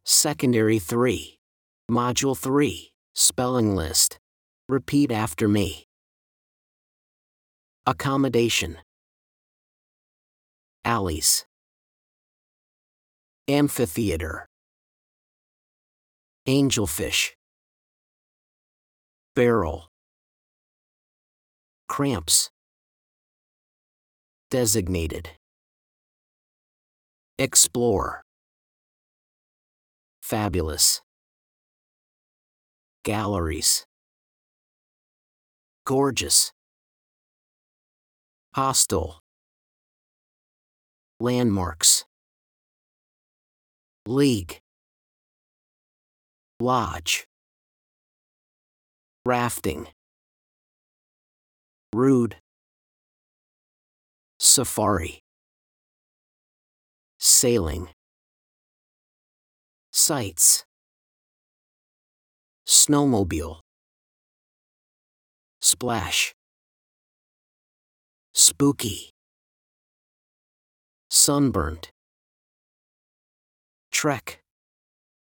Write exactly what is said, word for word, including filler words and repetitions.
Secondary three. Module three. Spelling list. Repeat after me. Accommodation. Alleys. Amphitheater. Angelfish. Barrel. Cramps. Designated. Explore. Fabulous. Galleries. Gorgeous. Hostel. Landmarks. League. Lodge. Rafting. Rude. Safari. Sailing. Sights. Snowmobile. Splash. Spooky. Sunburnt. Trek.